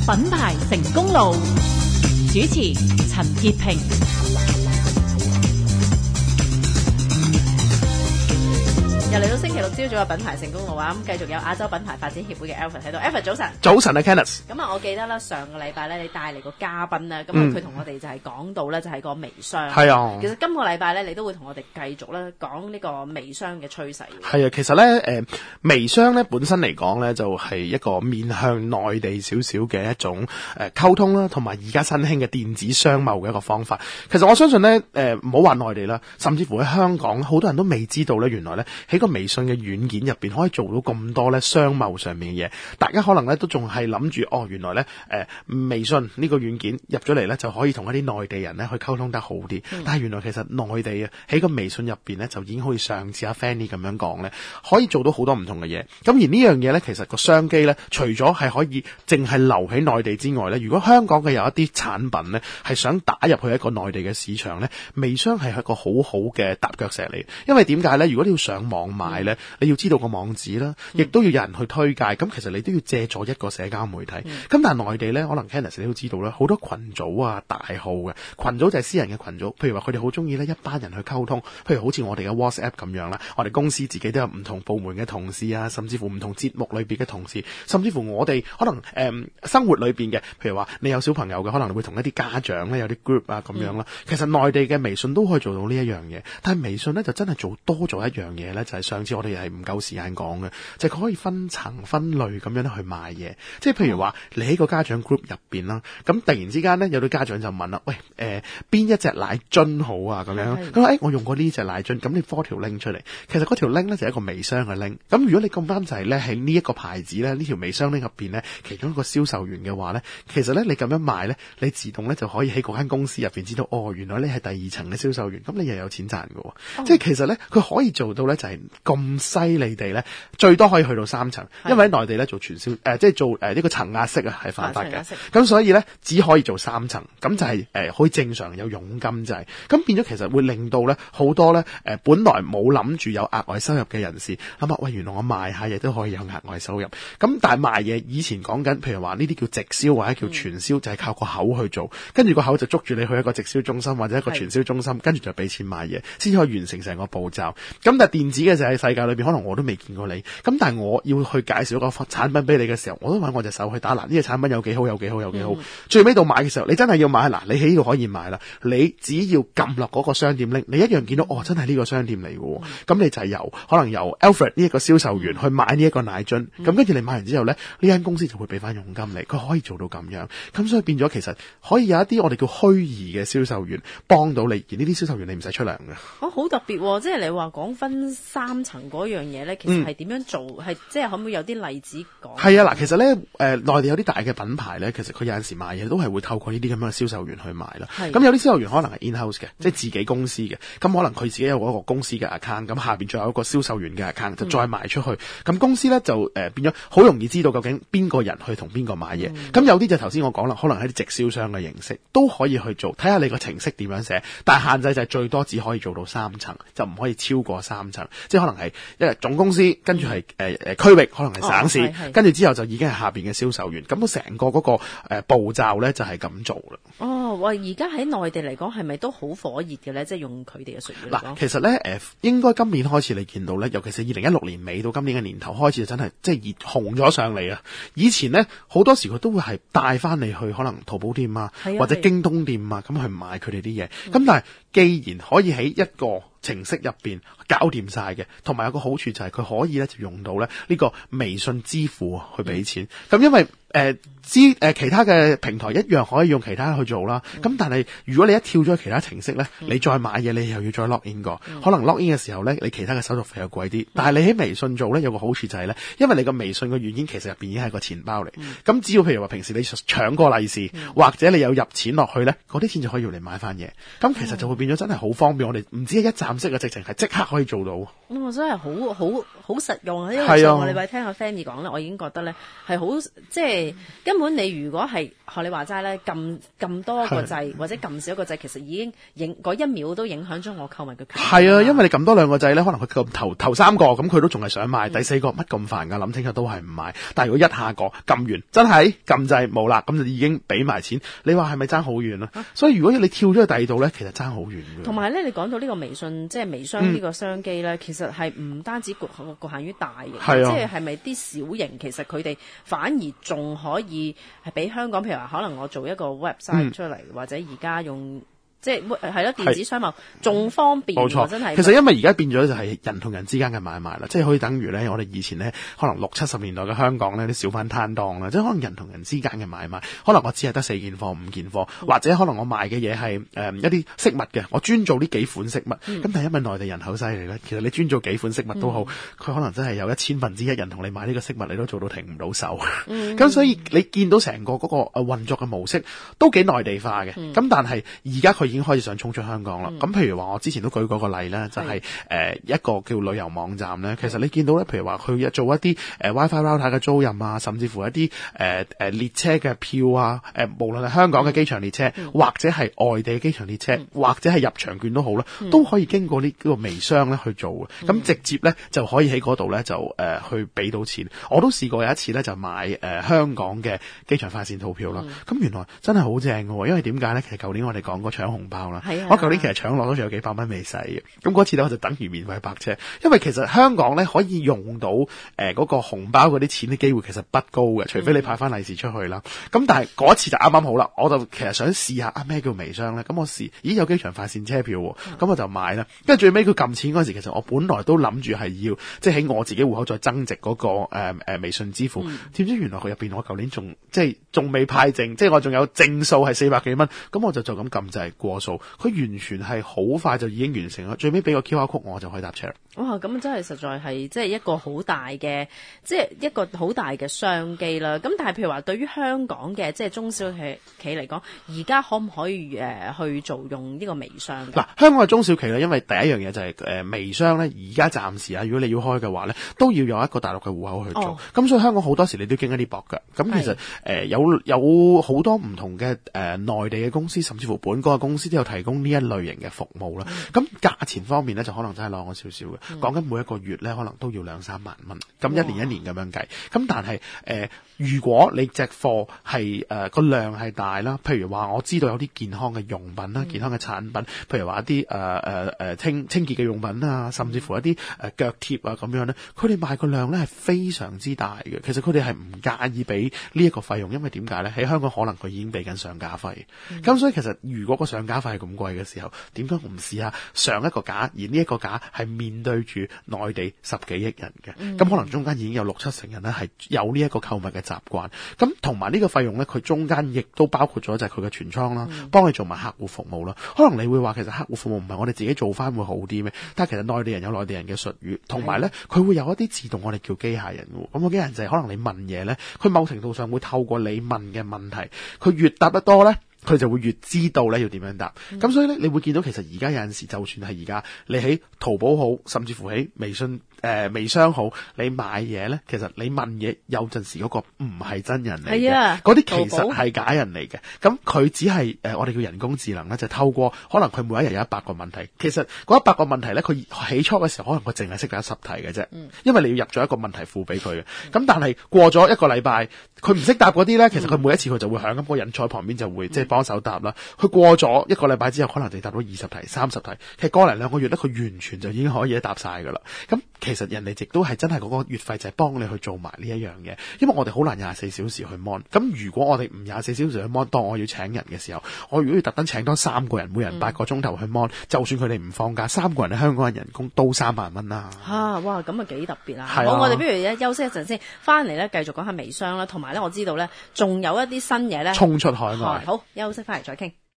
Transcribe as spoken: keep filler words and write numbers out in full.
品牌成功路，主持陳潔平。又嚟到星期六朝早嘅品牌成功路啊！咁繼續有亞洲品牌發展協會嘅 Alfred 喺度 ，Alfred 早晨。 早晨啊 Kenneth。 咁啊，我記得啦，上個禮拜咧，你帶嚟個嘉賓咧，咁啊，佢同我哋就係講到咧，就係個微商。 係啊。 其實今個禮拜咧，你都會同我哋繼續咧講呢個微商嘅趨勢。 係啊，其實咧，誒、呃，微商咧本身嚟講咧，就係、是、一個面向內地少少嘅一種誒溝、呃、通啦，同埋而家新興嘅電子商貿嘅一個方法。其實我相信咧，誒唔好話內地啦，甚至乎喺香港，好多人都未知道咧，原來咧喺個微信嘅軟件入邊可以做到咁多咧商貿上面嘅嘢。大家可能咧都仲係諗住，哦，原來咧誒、呃、微信呢個軟件入咗嚟咧就可以同一啲內地人咧去溝通得好啲。嗯、但係原來其實內地啊喺個微信入邊咧就已經好似上次阿 Fanny 咁樣講咧，可以做到好多唔同嘅嘢。咁而呢樣嘢咧，其實個商機咧，除咗係可以淨係留喺內地之外咧，如果香港嘅有一啲產品咧係想打入去一個內地嘅市場咧，微商係一個好好嘅踏腳石嚟。因為點解咧？如果你要上網買咧，你要知道個網址啦，亦都要有人去推介。咁其實你都要借助一個社交媒體。咁、嗯、但係內地咧，可能 Kenneth 你都知道啦，好多群組啊、大號嘅群組就係私人嘅群組。譬如話佢哋好中意咧一班人去溝通，譬如好似我哋嘅 WhatsApp 咁樣啦，我哋公司自己都有唔同部門嘅同事啊，甚至乎唔同節目裏邊嘅同事，甚至乎我哋可能誒、嗯、生活裏邊嘅，譬如話你有小朋友嘅，可能會同一啲家長咧有啲 group 啊咁樣啦。嗯、其實內地嘅微信都可以做到呢一樣嘢，但係微信咧就真係做多咗一樣嘢咧，就係、是、上次我哋係唔夠時間講嘅，就係、是、佢可以分層分類咁樣去賣嘢。即係譬如話你喺個家長 group 入邊啦，咁突然之間咧有啲家長就問啦，喂誒邊、呃、一隻奶樽好啊咁樣，咁誒、欸、我用過呢隻奶樽，咁你 po 條 link 出嚟，其實嗰條 link 咧就係一個微商嘅 link。咁如果你咁啱就係咧喺呢一個牌子咧呢條微商 link 入邊咧其中一個銷售員嘅話咧，其實咧你咁樣賣咧，你自動咧就可以喺嗰間公司入邊知道，哦原來你係第二層嘅銷售員，咁你又有錢賺嘅。哦、即係其實咧佢可以做到咧就係咁犀利地咧，最多可以去到三層，因為喺內地咧做傳銷誒、呃、即係做誒呢、呃這個層壓式啊係犯法嘅，咁所以咧只可以做三層，咁就係、是、誒、呃、可以正常有佣金制，咁變咗其實會令到咧好多咧誒、呃、本來冇諗住有額外收入嘅人士諗下，喂原來我賣下嘢都可以有額外收入，咁但係賣嘢以前講緊譬如話呢啲叫直銷或者叫傳銷、嗯、就係靠個口去做，跟住個口就捉住你去一個直銷中心或者一個傳銷中心，跟住就俾錢買嘢先可以完成成個步驟。咁但係電子嘅就係世界裏邊可能我都未見過你，咁但係我要去介紹一個產品俾你嘅時候，我都揾我隻手去打嗱呢隻產品有幾好有幾好有幾好，嗯、最尾到買嘅時候你真係要買嗱，你喺呢度可以買啦，你只要撳落嗰個商店 link， 你一樣見到哦真係呢個商店嚟嘅，咁、嗯、你就係由可能由 Alfred 呢一個銷售員去買呢一個奶樽，咁跟住你買完之後咧，呢間公司就會俾翻佣金你，佢可以做到咁樣，咁所以變咗其實可以有一啲我哋叫虛擬嘅銷售員幫到你，而呢啲銷售員你唔使出糧嘅。哦， 好特別、哦，即係你話講分三層嗰樣嘢咧，其實係點樣做？係、嗯、即係可唔可以有啲例子講？係啊，嗱， 其實咧，誒、呃，內地有啲大嘅品牌咧，其實佢有陣時賣嘢都係會透過呢啲咁樣嘅銷售員去賣啦。咁的有啲銷售員可能係 in house 嘅，嗯、即係自己公司嘅，咁可能佢自己有一個公司嘅 account，咁下邊仲有一個銷售員嘅 account，就再賣出去。咁、嗯、公司咧就誒、呃、變咗好容易知道究竟邊個人去同邊個買嘢。咁、嗯、有啲就頭先我講啦，可能係啲直銷商嘅形式都可以去做，睇下你個程式點樣寫，但係限制就係最多只可以做到三層，就唔可以超過三層，即係可能係一個總公司，跟住係誒誒區域，可能係省市，哦、跟住之後就已經係下邊嘅銷售員，咁成個嗰、那個誒、呃、步驟咧就係咁做啦。 哦，喂，而家喺內地嚟講係咪都好火熱嘅咧？即係用佢哋嘅術語嚟講。嗱， 其實咧誒、呃，應該今年開始你見到咧，尤其是二零一六年尾到今年嘅年頭開始，就真係即係熱紅咗上嚟啊！以前咧好多時佢都會係帶翻你去可能淘寶店啊，啊或者京東店啊，咁去買佢哋啲嘢。咁、嗯、但係既然可以喺一個程式入邊搞掂晒嘅，同埋有個好處就係佢可以咧就用到咧呢個微信支付去俾錢。咁、嗯、因為誒支誒其他嘅平台一樣可以用其他去做啦。咁、嗯、但係如果你一跳咗去其他程式咧，嗯、你再買嘢你又要再 log in 過，嗯、可能 log in 嘅時候咧，你其他嘅手續費又貴啲。嗯、但係你喺微信做咧有個好處就係咧，因為你個微信個軟件其實入邊已經係個錢包嚟。咁、嗯、只要譬如話平時你搶過利是，嗯、或者你有入錢落去咧，嗰啲錢就可以用嚟買翻嘢。咁其實就會變咗真係好方便。我哋唔止係一站式嘅，直情係即刻可以做到。 嗯、我真係好好好實用啊！因為上個禮拜聽阿 Fanny 講咧，我已經覺得咧係好即係。 係根本你如果係學你話齋咧，撳咁多個掣或者撳少一個掣，其實已經影嗰一秒都影響咗我購物嘅決定。 係啊，因為你撳多兩個掣咧，可能佢撳頭頭三個，咁佢都仲係想買，嗯、第四個乜咁煩㗎？諗清楚都係唔買。但係如果一下個撳完，真係撳掣冇啦，咁就已經俾埋錢。你話係咪爭好遠啊？所以如果你跳咗去第二度咧，其實爭好遠嘅。同埋咧，你講到呢個微信即係微商呢個商機咧、嗯，其實係唔單止局局限於大型，即係係咪啲小型其實佢哋反而仲可以係比香港，譬如話可能我做一個 website 出嚟、嗯，或者而家用。即係係咯，電子商貿仲方便，冇錯，真係。 其實因為而家變咗就係人同人之間嘅買賣啦，即係可以等於咧，我哋以前咧可能六七十年代嘅香港咧啲小販攤檔啦，即係可能人同人之間嘅買賣，可能我只係得四件貨、五件貨，或者可能我賣嘅嘢係誒一啲飾物嘅，我專做呢幾款飾物。咁、嗯、但係因為內地人口犀利咧，其實你專做幾款飾物都好，佢、嗯、可能真係有一千分之一人同你買呢個飾物，你都做到停唔到手。咁、嗯、所以你見到成個嗰個誒運作嘅模式都幾內地化嘅。咁、嗯、但係而家佢已經開始想衝出香港啦，咁、嗯、譬如話我之前都舉過個例咧，就係、是、誒、呃、一個叫旅遊網站咧，其實你見到咧，譬如話佢做一啲誒、呃、WiFi router 嘅租賃啊，甚至乎一啲誒誒列車嘅票啊，誒、呃、無論係香港嘅機場列車，嗯、或者係外地嘅機場列車，嗯、或者係入場券都好啦、嗯，都可以經過呢個微商咧去做嘅，咁、嗯、直接咧就可以喺嗰度咧就誒、呃、去俾到錢。我都試過有一次咧就買誒、呃、香港嘅機場快線套票啦，咁、嗯、原來真係好正嘅，因為點解咧？其實舊年我哋講過搶紅包啦。我舊年其實搶落都仲有幾百蚊未使嘅，咁嗰次咧我就等於免費泊車，因為其實香港咧可以用到誒嗰、呃那個紅包嗰啲錢嘅機會其實不高嘅，除非你派翻利是出去啦。咁、嗯、但係嗰一次就啱啱好啦，我就其實想試下啊咩叫微商咧，咁我試，咦有機場快線車票喎，咁、嗯、我就買啦。跟住最尾佢撳錢嗰時，其實我本來都諗住係要即係喺我自己戶口再增值嗰、那個誒誒、呃、微信支付，點、嗯、知原來佢入邊我舊年仲即係仲未派剩，即係我仲有正數係四百幾蚊，咁我就就咁撳掣過數。佢完全係好快就已經完成啦，最尾俾個 Q R code 我就可以搭車啦。 哇！咁真係實在係即係一個好大嘅，即係一個好大嘅商機啦。咁但係譬如話，對於香港嘅即係中小企企嚟講，而家可唔可以誒、呃、去做用呢個微商？嗱， 香港嘅中小企咧，因為第一樣嘢就係、是、誒、呃、微商咧，而家暫時啊，如果你要開嘅話咧，都要有一個大陸嘅戶口去做。咁、哦、所以香港好多時你都經一啲博㗎。咁其實誒、呃、有有好多唔同嘅誒、呃、內地嘅公司，甚至乎本港嘅公司都有提供呢一類型嘅服務啦。咁、嗯、價錢方面咧，就可能真係攞咗少少嘅。講、嗯、緊每一個月咧，可能都要兩三萬蚊，咁一年一年咁樣計。咁但係誒、呃，如果你隻貨係誒個量係大啦，譬如話我知道有啲健康嘅用品啦、嗯、健康嘅產品，譬如話一啲誒誒誒清清潔嘅用品啊，甚至乎一啲誒、呃、腳貼啊咁樣咧，佢哋賣個量咧係非常之大嘅。其實佢哋係唔介意俾呢一個費用，因為點解咧？喺香港可能佢已經俾緊上架費。咁、嗯、所以其實如果個上架費係咁貴嘅時候，點解我唔試下上一個架，而呢一個架係面對住內地十幾億人嘅，咁、嗯、可能中間已經有六七成人咧係有呢一個購物嘅習慣，咁同埋呢個費用咧，佢中間亦都包括咗就係佢嘅存倉啦，幫、嗯、你做埋客戶服務啦。可能你會話其實客戶服務唔係我哋自己做翻會好啲咩？但係其實內地人有內地人嘅術語，同埋咧佢會有一啲自動我哋叫機械人嘅，咁個機械人就係可能你問嘢咧，佢某程度上會透過你問嘅問題，佢越答得多咧，佢就會越知道咧要點樣答，咁、嗯、所以咧你會見到其實而家有陣時就算係而家你喺淘寶好，甚至乎喺微信誒、呃、微商好，你買嘢咧，其實你問嘢有陣時嗰個唔係真人嚟嘅，嗰啲、啊、其實係假人嚟嘅。咁佢只係誒、呃、我哋叫人工智能咧，就透過可能佢每一日有一百個問題，其實嗰一百個問題咧，佢起初嘅時候可能佢淨係識得十題嘅啫、嗯，因為你要入咗一個問題庫俾佢嘅。咁、嗯、但係過咗一個禮拜，佢唔識答嗰啲咧，其實佢每一次佢就會響咁、嗯、個人坐喺旁邊就會、嗯、即係幫手答啦。佢過咗一個禮拜之後，可能就答到二十題、三十題。其實過嚟兩個月咧，佢完全就已經可以答晒噶啦。咁其實人哋亦都係真係嗰個月費就係幫你去做埋呢一樣嘢，因為我哋好難廿四小時去 mon。咁如果我哋唔廿四小時去 mon，當我要請人嘅時候，我如果要特登請多三個人，每人八個鐘頭去 mon，、嗯、就算佢哋唔放假，三個人喺香港嘅人工都三萬蚊啦。吓、啊，哇，咁啊幾特別啊！好，我哋不如咧休息一陣先，翻嚟咧繼續講下微商啦，同埋咧我知道咧仲有一啲新嘢咧衝出海外。好，休息翻嚟再傾。